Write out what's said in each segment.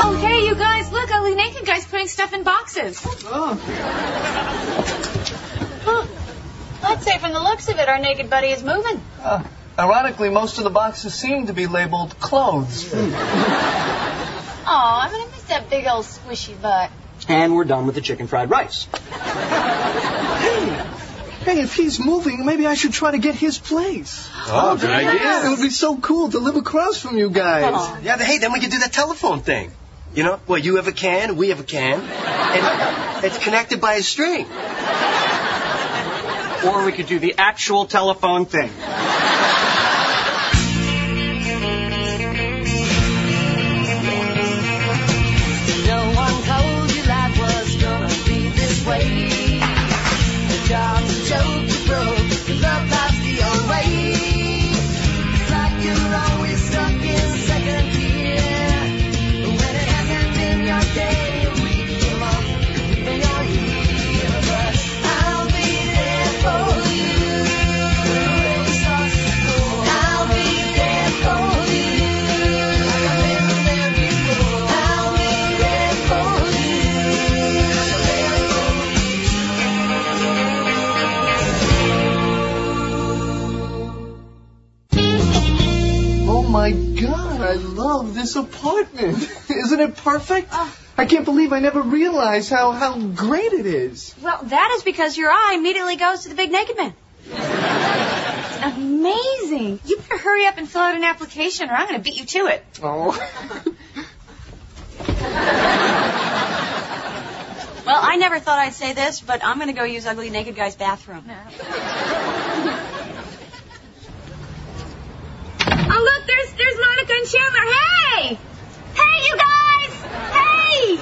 Oh, hey, you guys, look, Ugly Naked Guy's putting stuff in boxes. Oh. Huh. I'd say from the looks of it, our naked buddy is moving. Ironically, most of the boxes seem to be labeled clothes. Aw, I'm going to miss that big old squishy butt. And we're done with the chicken fried rice. Hey, if he's moving, maybe I should try to get his place. Oh, good idea. It would be so cool to live across from you guys. Aw. Yeah, hey, then we can do that telephone thing. You know, well, you have a can, we have a can, and it's connected by a string. Or we could do the actual telephone thing. No one told you life was gonna be this way. The job's a joke you broke, your love life's the old way. It's like you're always stuck in second gear. When it hasn't been your day, a week, a month, even your year. But I'll be there for you. When the rain starts to pour, I'll be there for you. Like I've been there before. I'll be there for you. Oh, my God, I love this apartment. Isn't it perfect? I can't believe I never realized how great it is. Well, that is because your eye immediately goes to the big naked man. It's amazing. You better hurry up and fill out an application or I'm going to beat you to it. Oh. Well, I never thought I'd say this, but I'm going to go use Ugly Naked Guy's bathroom. Oh, look, there's Monica and Chandler. Hey! Hey, you guys! Hey!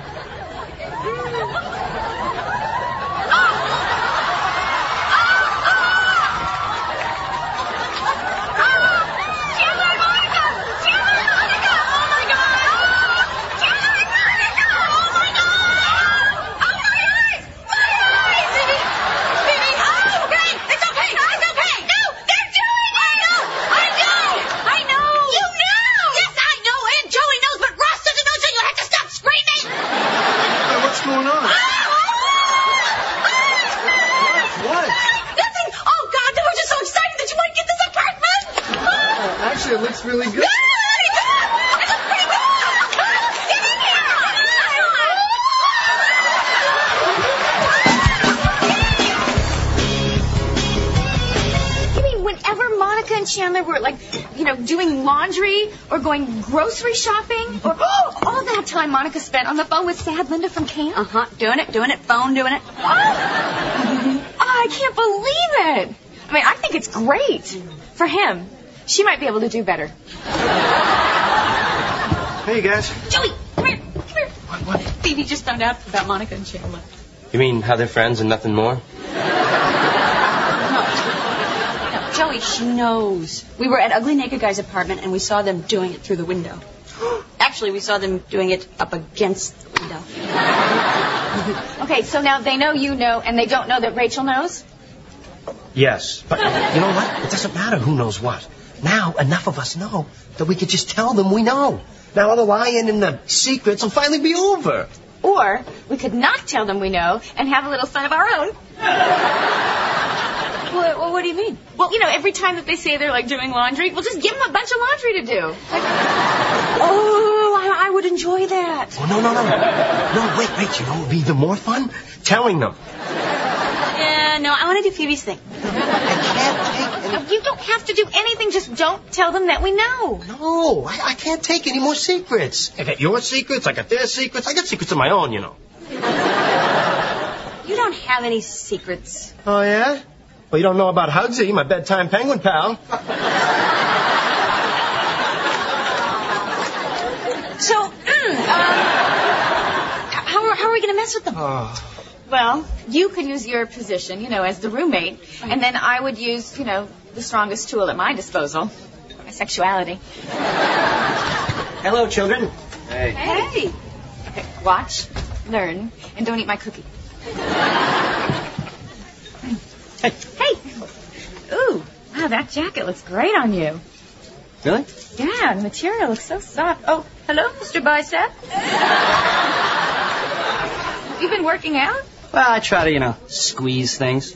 Chandler and Monica! Chandler and Monica! Oh, my God! Chandler and Monica! Oh, my God! Oh, my eyes! My eyes! Phoebe! Oh, okay! It's okay! It's okay! No! They're doing it! I know! You know! Yes, I know, and Joey knows, but Ross doesn't know, so you have to stop screaming! Hey, what's going on? What? Nothing! Oh, God, they were just so excited that you might get this apartment! Actually, it looks really good. You mean whenever Monica and Chandler were, like, doing laundry or going grocery shopping, or all that time Monica spent on the phone with Sad Linda from camp? Doing it, phone doing it. I can't believe it. I mean, I think it's great for him. She might be able to do better. Hey, guys. Joey, come here. What? Phoebe just found out about Monica and Chandler. You mean how they're friends and nothing more? No, Joey, she knows. We were at Ugly Naked Guy's apartment, and we saw them doing it through the window. Actually, we saw them doing it up against the window. Okay, so now they know you know, and they don't know that Rachel knows? Yes. But you know what? It doesn't matter who knows what. Now, enough of us know that we could just tell them we know. Now, all the lying and the secrets will finally be over. Or we could not tell them we know and have a little fun of our own. What do you mean? Well, every time that they say they're, like, doing laundry, we'll just give them a bunch of laundry to do. I would enjoy that. Oh, no. No, wait. You know what would be even more fun? Telling them. Yeah, no, I want to do Phoebe's thing. I can't take any... You don't have to do anything. Just don't tell them that we know. No, I can't take any more secrets. I got your secrets, I got their secrets. I got secrets of my own, You don't have any secrets. Oh, yeah? Well, you don't know about Hugsy, my bedtime penguin pal. So, how are we going to mess with them? Well, you could use your position, as the roommate, and then I would use, the strongest tool at my disposal, my sexuality. Hello, children. Hey. Hey. Okay, watch, learn, and don't eat my cookie. Hey. Ooh, wow, that jacket looks great on you. Really? Yeah, the material looks so soft. Oh, hello, Mr. Bicep. You been working out? Well, I try to, squeeze things.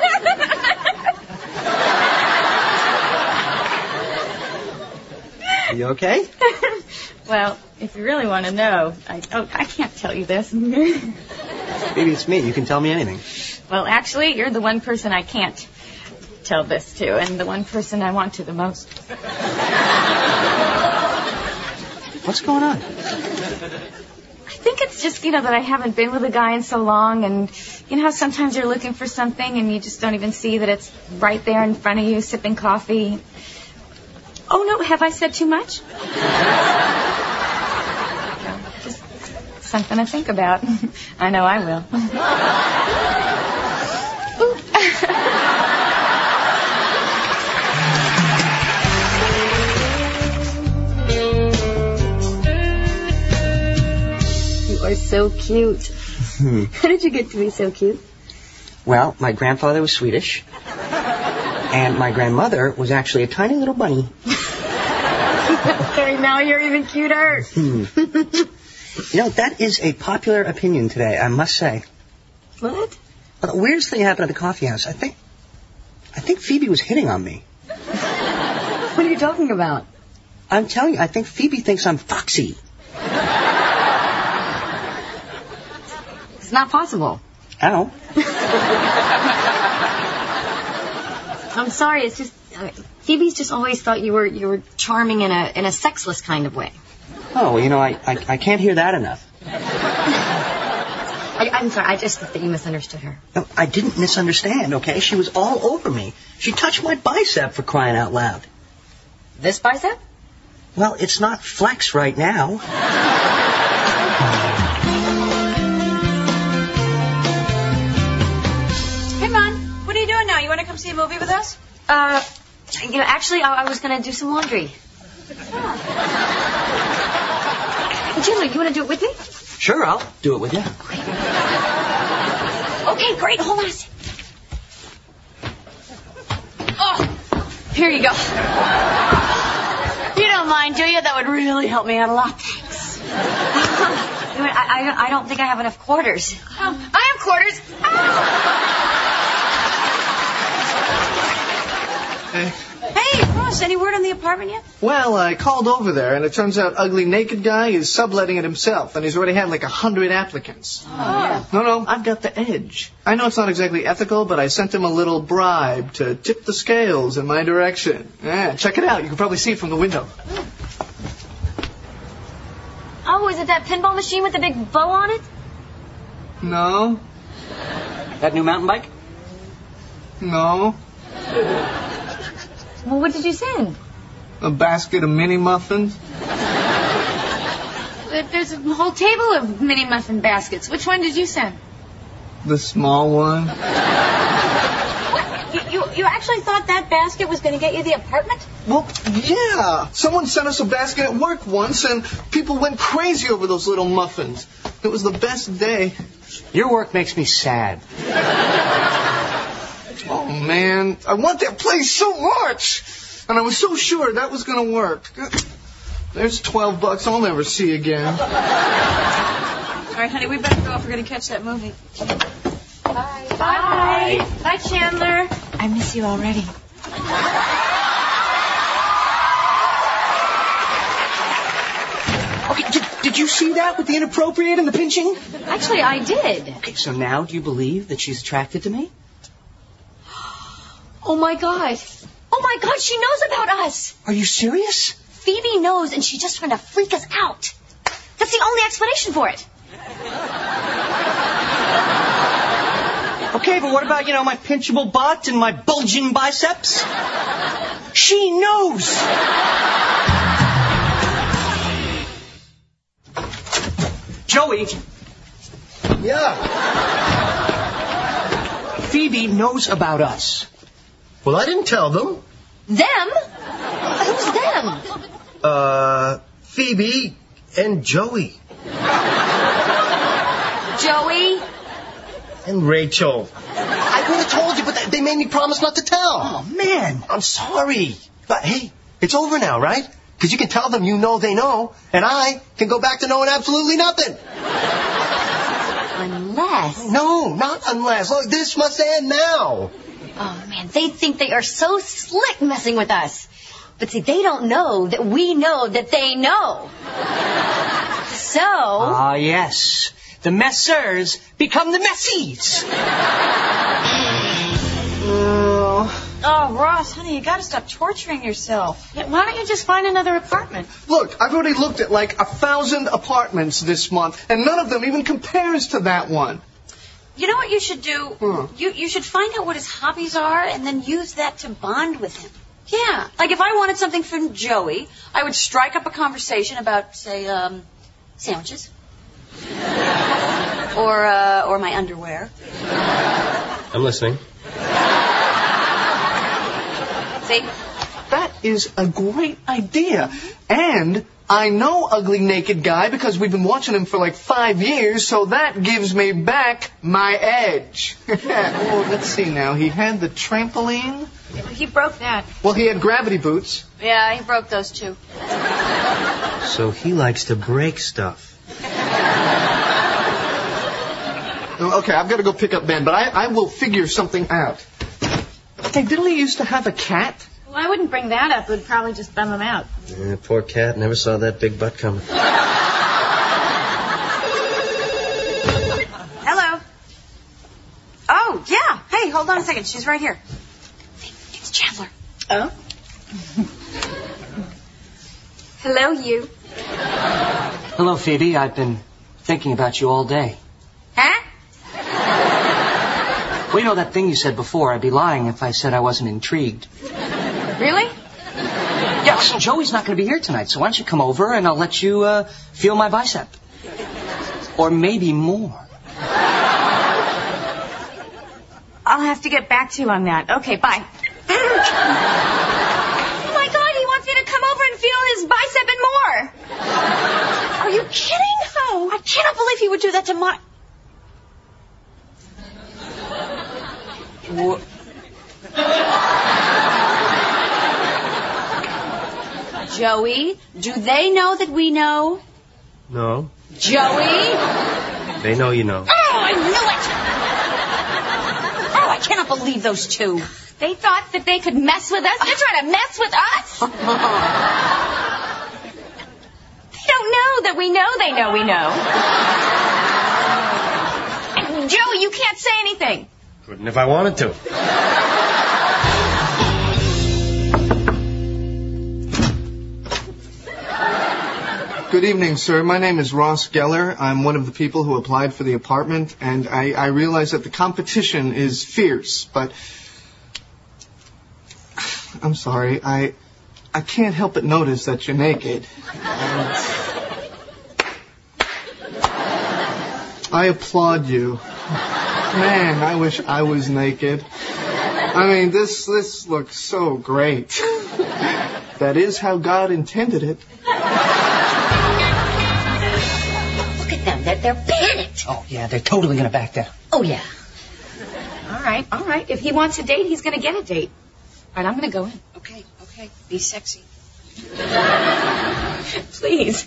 You okay? Well, if you really want to know, I can't tell you this. Maybe it's me. You can tell me anything. Well, actually, you're the one person I can't tell this to, and the one person I want to the most. What's going on? I think it's just, that I haven't been with a guy in so long, and how sometimes you're looking for something and you just don't even see that it's right there in front of you, sipping coffee. Oh, no, have I said too much? Just something to think about. I know I will. You are so cute. How did you get to be so cute? Well, my grandfather was Swedish, and my grandmother was actually a tiny little bunny. Okay, now you're even cuter. That is a popular opinion today, I must say. What? Well, the weirdest thing happened at the coffee house. I think Phoebe was hitting on me. What are you talking about? I'm telling you, I think Phoebe thinks I'm foxy. It's not possible. Ow. I'm sorry, it's just Phoebe's just always thought you were charming in a sexless kind of way. Oh, I can't hear that enough. I'm sorry, I just think that you misunderstood her. No, I didn't misunderstand, okay? She was all over me. She touched my bicep, for crying out loud. This bicep? Well, it's not flex right now. Hey, Mon, what are you doing now? You want to come see a movie with us? Actually, I was going to do some laundry. Jimmy, you want to do it with me? Sure, I'll do it with you. Okay, great. Hold on a second. Oh, here you go. You don't mind, do you? That would really help me out a lot. Thanks. I don't think I have enough quarters. I have quarters. Hey, Ross, any word on the apartment yet? Well, I called over there, and it turns out Ugly Naked Guy is subletting it himself, and he's already had like 100 applicants. Oh. No, I've got the edge. I know it's not exactly ethical, but I sent him a little bribe to tip the scales in my direction. Yeah, check it out. You can probably see it from the window. Oh, is it that pinball machine with the big bow on it? No. That new mountain bike? No. Well, what did you send? A basket of mini muffins. There's a whole table of mini muffin baskets. Which one did you send? The small one. What? You actually thought that basket was going to get you the apartment? Well, yeah. Someone sent us a basket at work once, and people went crazy over those little muffins. It was the best day. Your work makes me sad. Oh, man. I want that place so much. And I was so sure that was going to work. There's $12 I'll never see again. All right, honey, we better go if we're going to catch that movie. Bye. Bye. Bye, Chandler. I miss you already. Okay, did you see that with the inappropriate and the pinching? Actually, I did. Okay, so now do you believe that she's attracted to me? Oh, my God. Oh, my God, she knows about us. Are you serious? Phoebe knows, and she's just trying to freak us out. That's the only explanation for it. Okay, but what about, my pinchable butt and my bulging biceps? She knows! Joey! Yeah. Phoebe knows about us. Well, I didn't tell them. Them? Who's them? Phoebe and Joey. Joey? And Rachel. I would have told you, but they made me promise not to tell. Oh, man. I'm sorry. But hey, It's over now, right? Because you can tell them you know they know, and I can go back to knowing absolutely nothing. Unless... No, not unless. Look, this must end now. Oh, man, they think they are so slick messing with us. But see, they don't know that we know that they know. So... Ah, yes. The messers become the messies. Oh, Ross, honey, you gotta stop torturing yourself. Yeah, why don't you just find another apartment? Look, I've already looked at like 1,000 apartments this month, and none of them even compares to that one. You know what you should do? Huh. You should find out what his hobbies are and then use that to bond with him. Yeah, like if I wanted something from Joey, I would strike up a conversation about, say, sandwiches. or my underwear. I'm listening. See? That is a great idea. And I know Ugly Naked Guy because we've been watching him for like 5 years, so that gives me back my edge. Oh, let's see now. He had the trampoline. He broke that. Well, he had gravity boots. Yeah, he broke those too. So he likes to break stuff. Okay, I've got to go pick up Ben, but I will figure something out. Hey, didn't he used to have a cat? Well, I wouldn't bring that up. It would probably just bum him out. Yeah, poor cat. Never saw that big butt coming. Hello. Oh, yeah. Hey, hold on a second. She's right here. It's Chandler. Oh? Hello, you. Hello, Phoebe. I've been thinking about you all day. Huh? Well, you know that thing you said before. I'd be lying if I said I wasn't intrigued. Really? Yeah, listen, Joey's not going to be here tonight, so why don't you come over and I'll let you feel my bicep. Or maybe more. I'll have to get back to you on that. Okay, bye. Oh, my God, he wants me to come over and feel his bicep and more. Are you kidding? Oh. I cannot believe he would do that to my... Joey, do they know that we know? No. Joey? They know you know. Oh, I knew it! Oh, I cannot believe those two. They thought that they could mess with us. They're trying to mess with us. They don't know that we know they know we know. And Joey, you can't say anything. Couldn't if I wanted to. Good evening, sir. My name is Ross Geller. I'm one of the people who applied for the apartment, and I realize that the competition is fierce, but I'm sorry. I can't help but notice that you're naked. I applaud you. Man, I wish I was naked. I mean, this looks so great. That is how God intended it. Look at them. They're panicked. Oh, yeah, they're totally going to back down. Oh, yeah. All right. If he wants a date, he's going to get a date. All right, I'm going to go in. Okay. Be sexy. Please.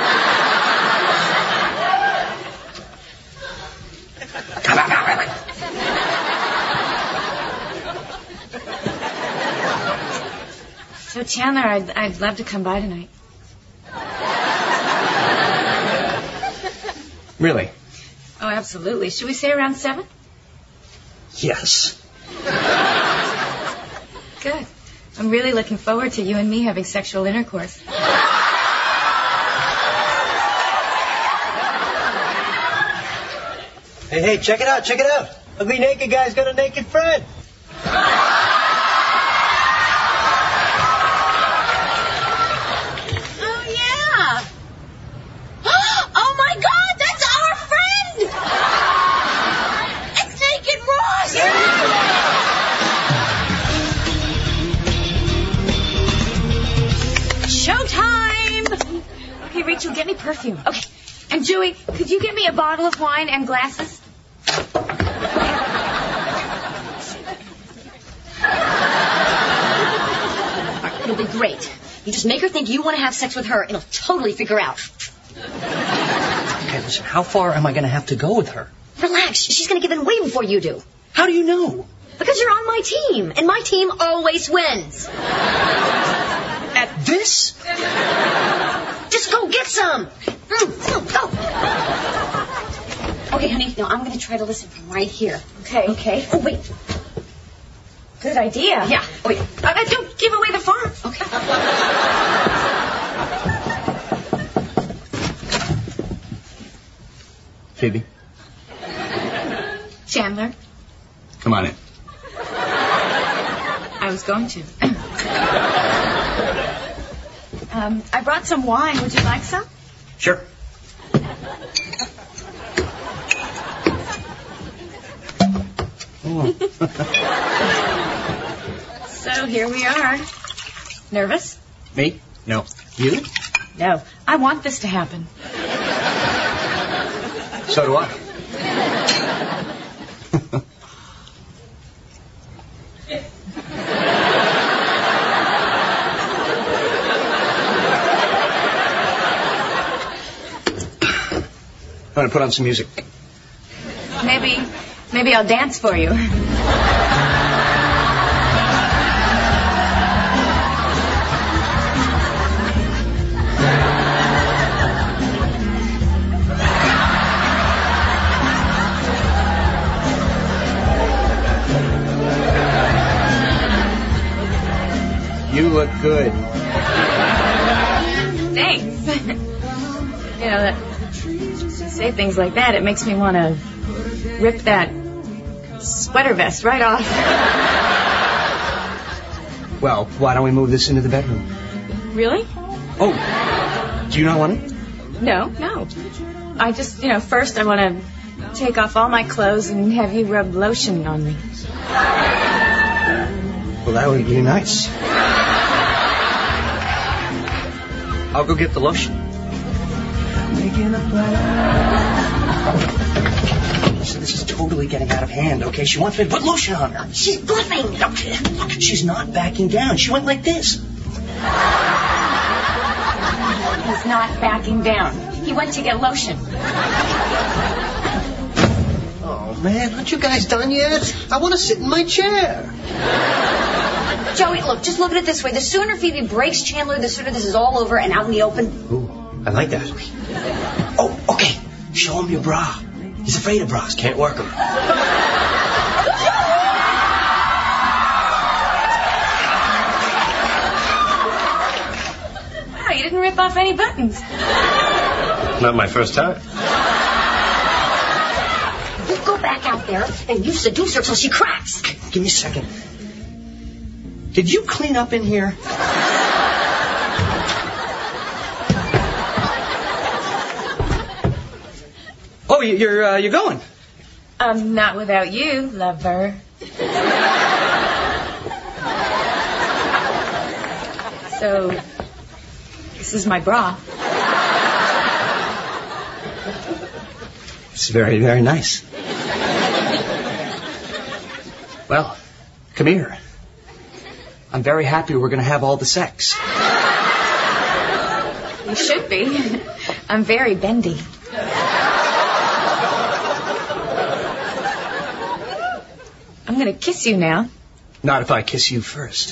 So, Chandler, I'd love to come by tonight. Really? Oh, absolutely. Should we say around 7? Yes. Good. I'm really looking forward to you and me having sexual intercourse. Hey, check it out. Ugly Naked Guy's got a naked friend. Oh, yeah. Oh, my God, that's our friend. It's Naked Ross. Showtime! Okay, Rachel, get me perfume. Okay. And Joey, could you get me a bottle of wine and glasses? It'll be great. You just make her think you want to have sex with her, and it'll totally figure out. Okay, listen, how far am I going to have to go with her? Relax. She's going to give in way before you do. How do you know? Because you're on my team, and my team always wins. At this? Just go get some. Go. Okay, honey, now I'm going to try to listen from right here. Okay. Oh, wait. Good idea. Yeah. Oh, wait. Don't give away the farm. Okay. Phoebe, Chandler, come on in. I was going to. I brought some wine. Would you like some? Sure. So here we are. Nervous? Me? No. You? No. I want this to happen. So do I. I'm going to put on some music. Maybe I'll dance for you. You look good. Thanks. That say things like that, it makes me want to rip that sweater vest right off. Well, why don't we move this into the bedroom? Really? Oh, do you not want it? No. I just, first I want to take off all my clothes and have you rub lotion on me. Well, that would be nice. I'll go get the lotion. So this is totally getting out of hand, okay? She wants me to put lotion on her. She's bluffing. Look, she's not backing down. She went like this. He's not backing down. He went to get lotion. Oh, man, aren't you guys done yet? I want to sit in my chair. Joey, look, just look at it this way. The sooner Phoebe breaks Chandler, the sooner this is all over and out in the open. Ooh, I like that. Oh, okay. Show him your bra. He's afraid of bras. Can't work them. Wow, you didn't rip off any buttons. Not my first time. You go back out there and you seduce her till she cracks. Give me a second. Did you clean up in here? Oh, you're going? Not without you, lover. So, this is my bra. It's very, very nice. Well, come here. I'm very happy we're going to have all the sex. You should be. I'm very bendy. I'm going to kiss you now. Not if I kiss you first.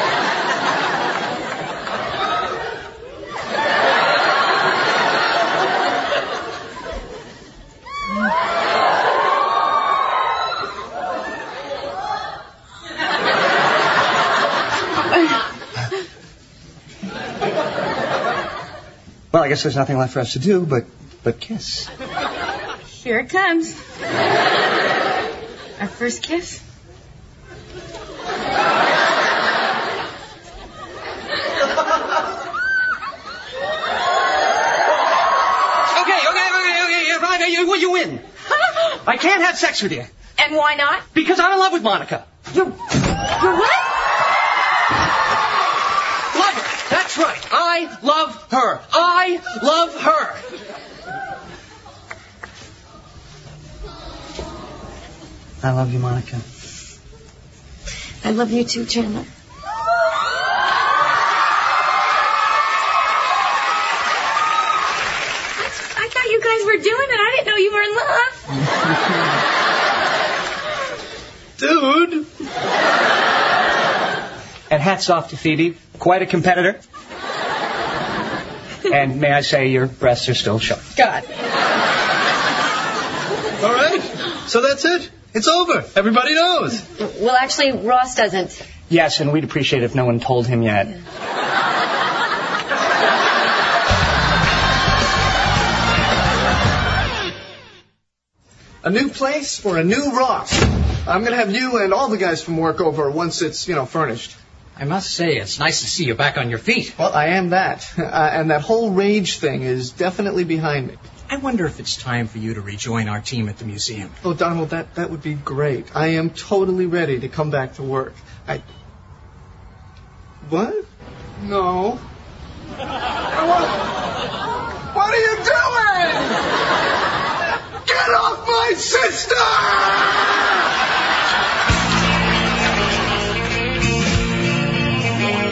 Well, I guess there's nothing left for us to do but kiss. Here it comes. Our first kiss. Okay, you win. I can't have sex with you. And why not? Because I'm in love with Monica. You're what? Love her. That's right. I love her. I love her. I love you, Monica. I love you too, Chandler. guys were doing it. I didn't know you were in love. Dude. And hats off to Phoebe. Quite a competitor. And may I say, your breasts are still sharp. God. All right. So that's it. It's over. Everybody knows. Well, actually, Ross doesn't. Yes, and we'd appreciate it if no one told him yet. A new place for a new Ross. I'm going to have you and all the guys from work over once it's, furnished. I must say, it's nice to see you back on your feet. Well, I am that. And that whole rage thing is definitely behind me. I wonder if it's time for you to rejoin our team at the museum. Oh, Donald, that would be great. I am totally ready to come back to work. What? No. What are you doing?